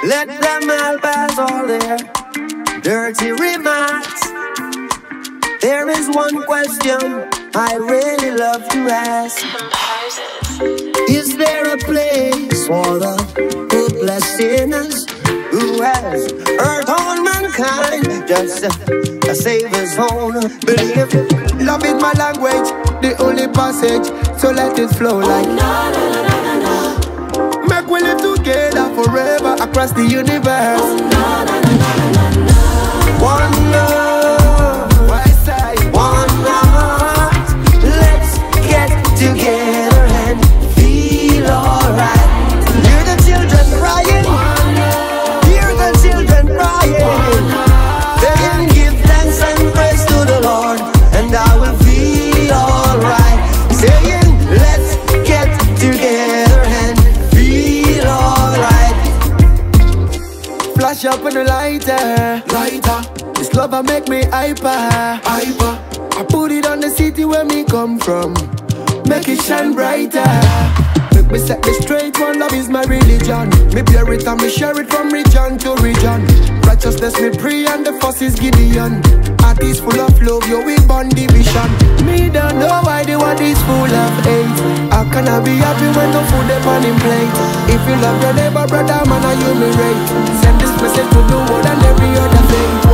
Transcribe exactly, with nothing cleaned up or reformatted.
Let them all pass all their dirty remarks. There is one question I really love to ask. Is there a place for the hopeless sinners who has hurt all mankind just to save his own belief? Love is my language, the only passage, so let it flow like na na na na na na. Make we live together forever across the universe. Oh, na na na na na na. One love, I say one heart. Let's get together and feel alright. Hear the children crying, hear the children crying. They can give thanks and praise to the Lord, and I will feel alright. Saying, let's get together and feel alright. flash up in the lighter, lighter. This lover make me hyper, hyper. I put it on the city where me come from, make it shine brighter. Make me set me straight, one love is my religion. Me bear it and me share it from region to region. Righteousness me pray and the fuss is Gideon. Heart is full of love, yo we born division. Me don't know why the world is full of hate. How can I be happy when no food is on in plate? If you love your neighbor, brother, man, are you me right? Send this message to the world and every other faith.